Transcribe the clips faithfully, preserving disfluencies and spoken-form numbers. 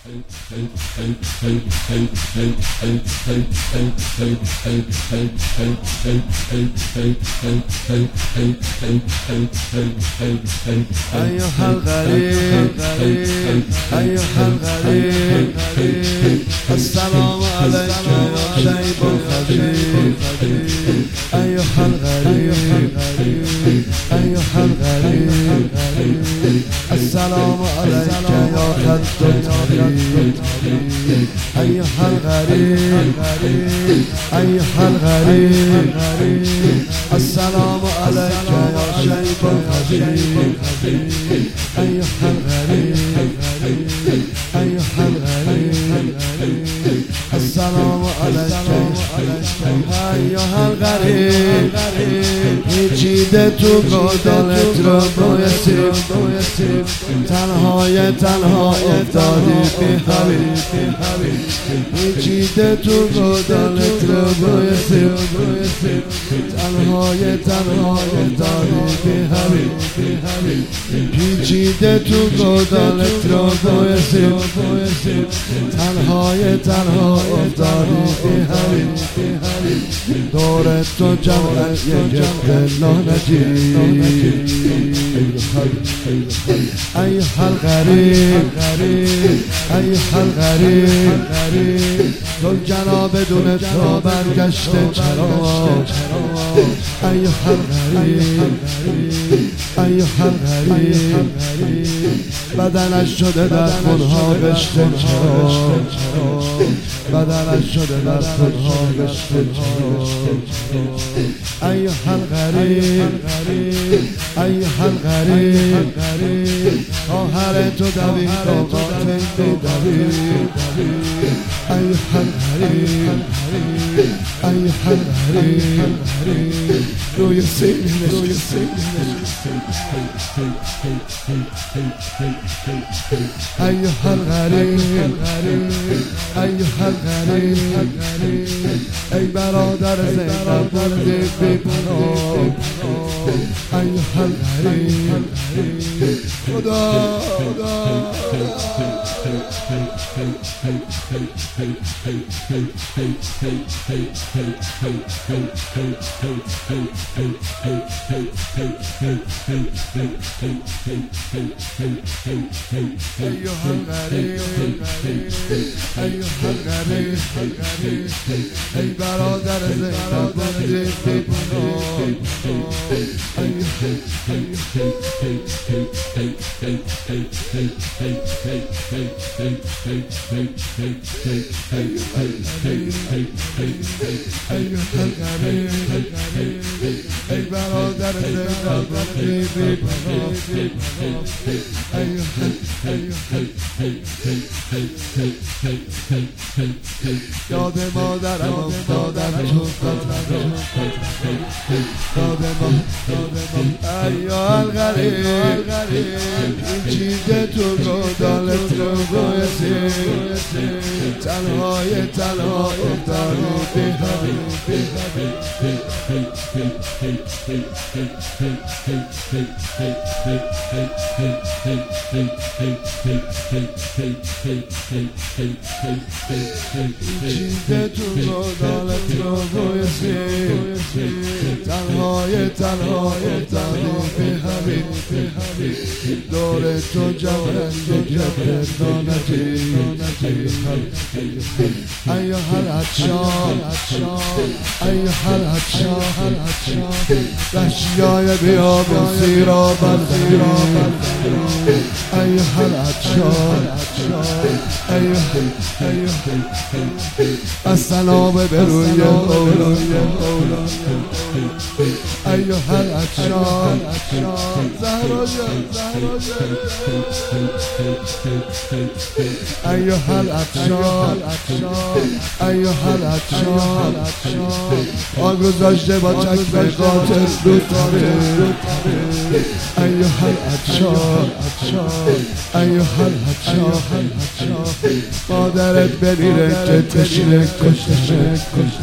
أيها الغريب أيها الغريب السلام عليك يا شيب الخبيب أيها الغريب أيها الغريب السلام عليك يا خد الطبيب أيها الغريب أيها الغريب السلام عليك يا شيب الخبيب أيها الغريب أيها الغريب السلام عليك أيها الغريب پیچیده تو گودالت رو بایستی تنهای تنها افتادی بی حبیب پیچیده تو گودالت رو بایستی تنهای تنها افتادی بی حبیب پیچیده تو گودالت رو بایستی تنهای تنها افتادی بی حبیب دور تو جمع یک لعنتی أيها الغريب أيها الغريب تو جناب بدون تو برگشته چرا أيها الغريب أيها الغريب بدنش شده در خونها گشته چرا بدنش شده در خونها گشته چرا أيها الغريب أيها الغريب خواهر تو دوید و قاتل دوید أيها الغريب أيها الغريب روی سینه روی سینه أيها الغريب أيها الغريب ای برادر زینب بردی بی پناه أيها الغريب خدا خدا أيها الغريب أيها الغريب ای برادر زینب بردی بی پناه أيها الغريب ای برادر زینب بردی بی پناه یاد مادرم افتادم تو قطرم یاد مادرم أيها الغريب پیچیده تو گودالت رو بایستی تنهای تنها افتادی بی حبیب پیچیده تو گودالت رو بایستی تنهای تنها افتادی بی حبیب دور تو جمع یک لعنتی أيها العطشان أيها العطشان وحشیای بیاب زیرا بلدی أيها العطشان السلام به روی اولاد أيها العطشان زهرا جان أيها العطشان أيها العطشان آن گذاشته با چشم قاطر رو تاره أيها العطشان أيها العطشان مادرت بمیره که تشنه کشته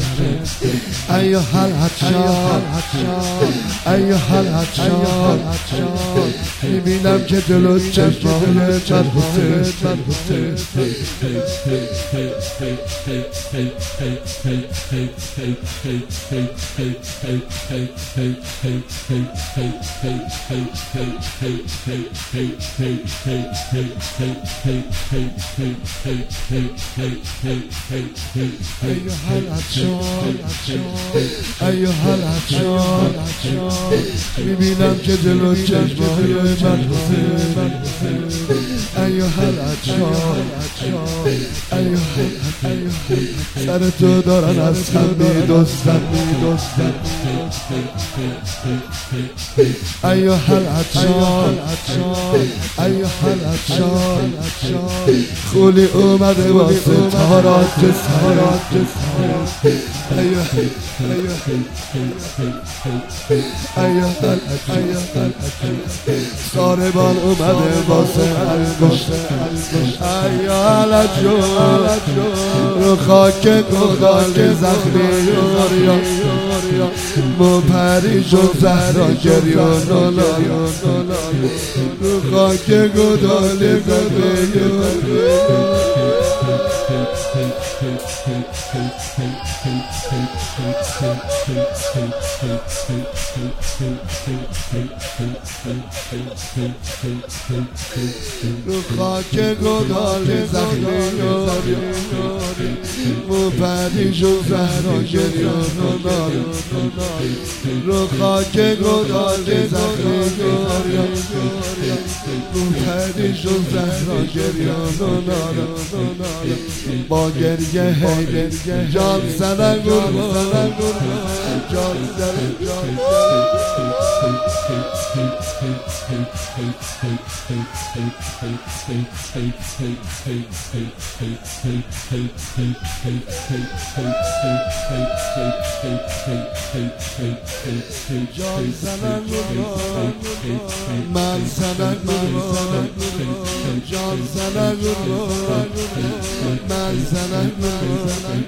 أيها العطشان أيها العطشان میبینم که جلو چشمانه مربوطه أيها العطشان أيها العطشان میبینم که جلو چشمای من أيها العطشان أيها سر تو دارن از هم میدزدن أيها العطشان أيها العطشان خولی اومده واسه تارات جسارات أيها أيها العطشان ساربان اومده واسه انگشت أيها العطشان رو خاک گودال زخمی یوریا مپری شد زهرا گریان رو خاک گودال زخمی یوریا رو خاک گودال زخمی یاری مپری شد زهرا گریان رو خاک گودال زخمی یاری مپری شد زهرا گریان با گریه هی جان زدن گربان جان زدن جان جان زدن گربان من زدن گربان جان زدن گربان من زدن گربان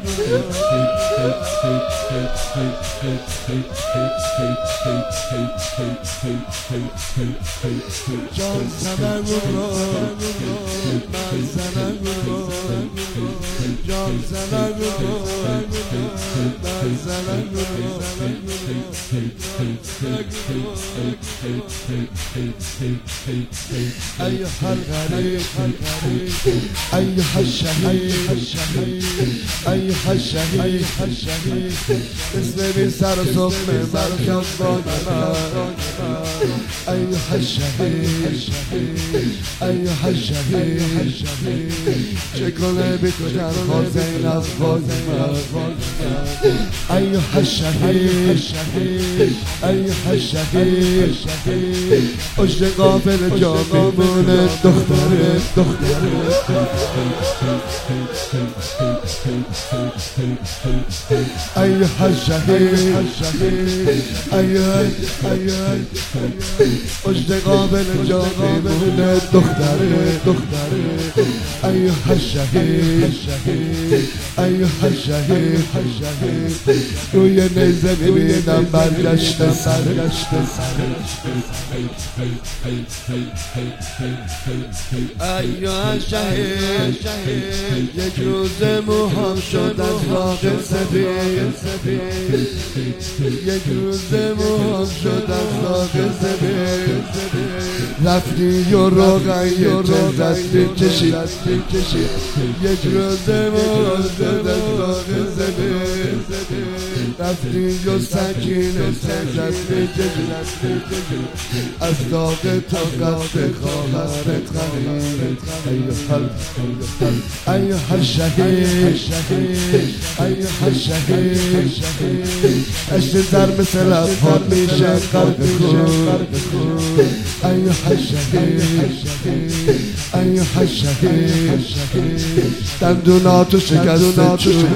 جان زدن گربان من زدن گربان جان زدن گربان من زدن گربان أيها الغريب أيها الشهيد أيها الشهيد اسمي سر صبح مركز بانمان أيها الشهيد أيها الشهيد چگونه بیتوشن حسین از بازمان أيها الشهيد أيها الشهيد عشق قابل جا میمونه دختره أيها الشهيد أيها أيها عشق قابل جا میمونه دختره أيها الشهيد أيها الشهيد روی نیزه میبینم برگشت سر أيها الشهيد یک روز موهام شد از راق سفید یک روز موهام شد از راق سفید رفتی و روغن یک دستی کشید یک روز موهام شد از راق سفید رفتی و سکینه دستی کشید از داغ تو قصد خواهرت خرید أيها الشهيد أيها الشهيد عشق در مثل افهار میشه غرق خون أيها الشهيد أيها الشهيد دندوناتو شکسته چون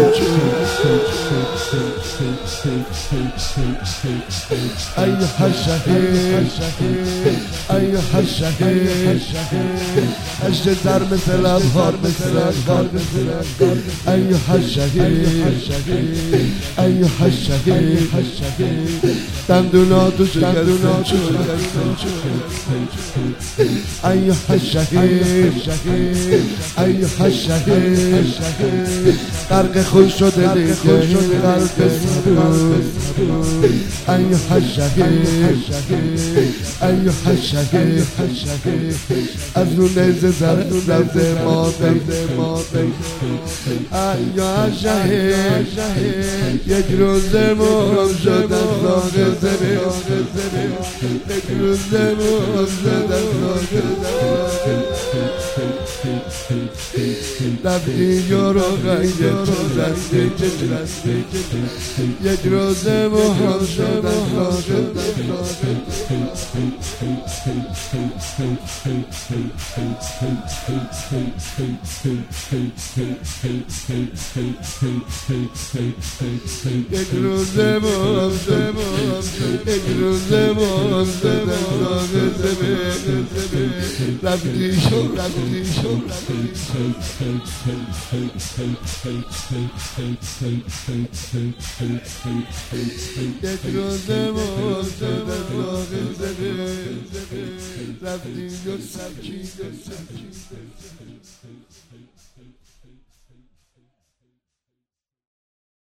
أيها الشهيد أيها الشهيد عشق در مثل افهار مثل افهار أيها الشهيد أيها الشهيد دندوناتو شکست ایوه الشهید ایوه الشهید غرق خون شده دیگه غرق ایوه الشهید ایوه الشهید از رو نیزه زد زد ماده ایوه الشهید یک روز مرم شد از داغ زمین یک روز مرم شد از داغ زمین رفتی یارو غیر تو رستی یک روز مرم شد از داغ زمین یک روز مرم شد یک روز مرم شد از داغ زمین رفتی شو رفتی شو یک روز مرم شد از داغ زمین رفتی و سبکی